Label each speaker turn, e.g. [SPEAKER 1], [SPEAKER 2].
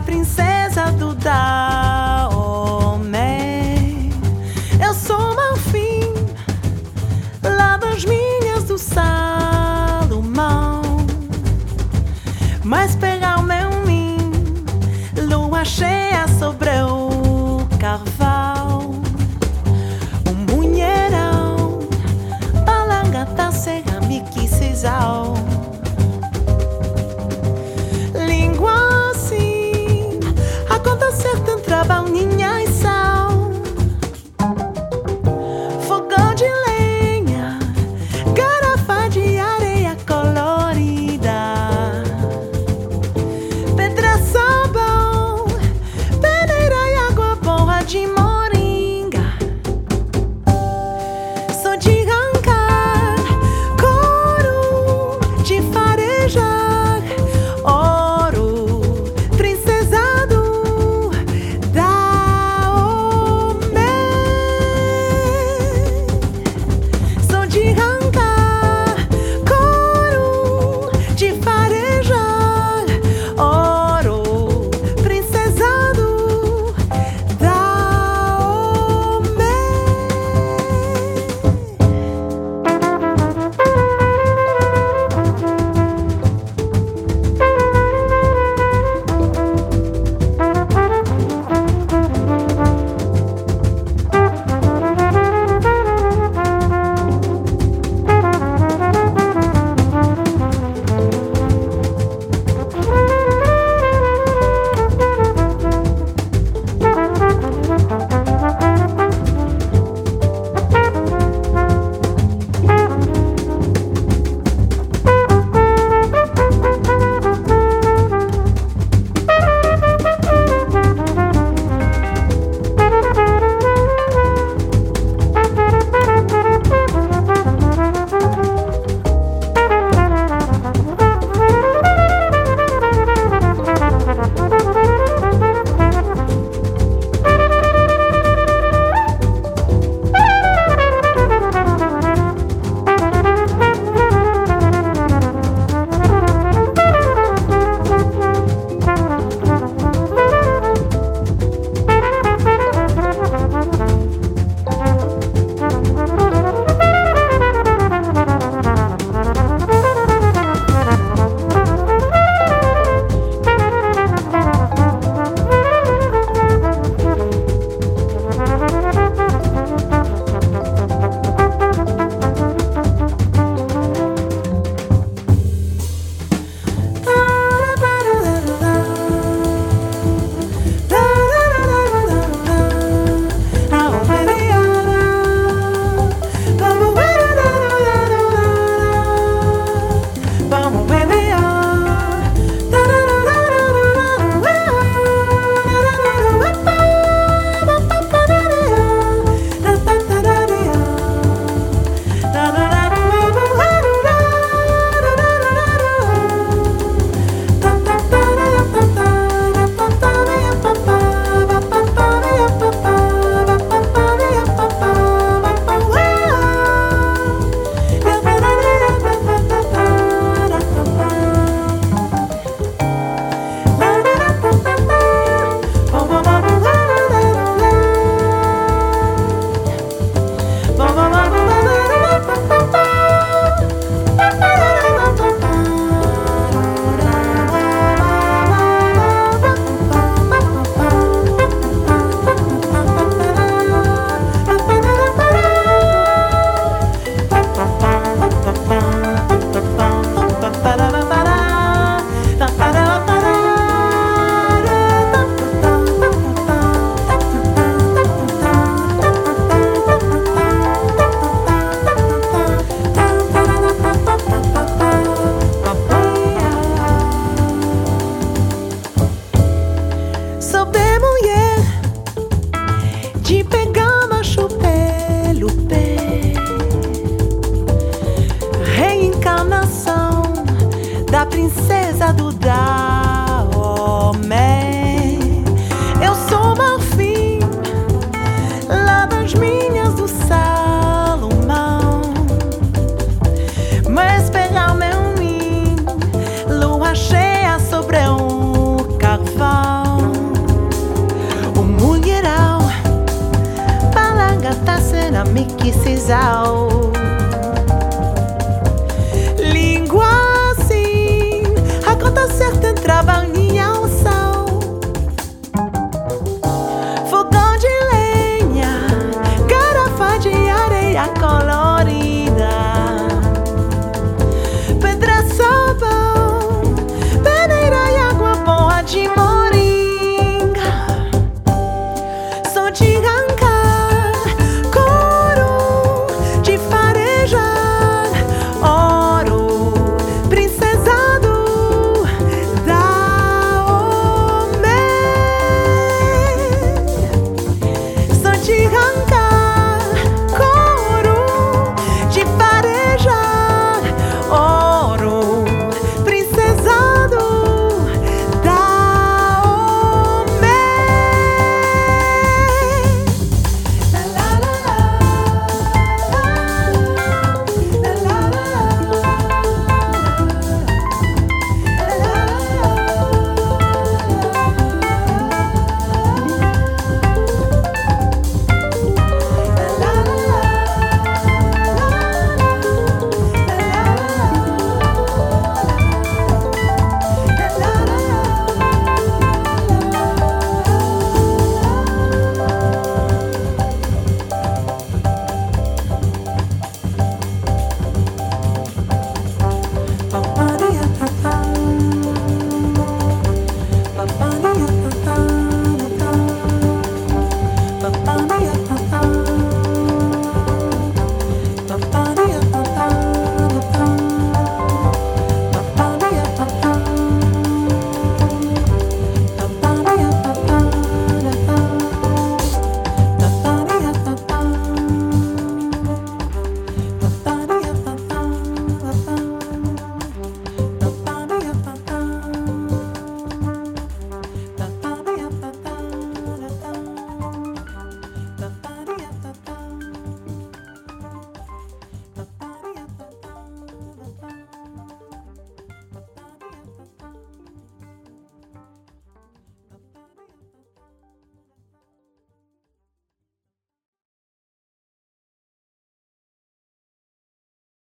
[SPEAKER 1] princesa do Dahomey. Eu sou Marfim, lá das minhas do Salomão. Mas pegar o meu mim, lua cheia sobre o carval. Um mulherão, palangata, cega, me quis cisal. Língua assim, acontecer tem trabalho, ninha e sal. Fogão de lenha, garrafa de areia colorida, pedra, sabão, peneira e água boa de moringa. Sou de arrancar couro, de farejar ouro, princesa do Dahomey. Sou de arrancar couro, de farejar ouro, princesa do Dahomey. Da princesa do Dahomey. Eu sou Marfim, lá das minhas do Salomão. Mas pegar o meu ninho, lua cheia sobre um carvão. out.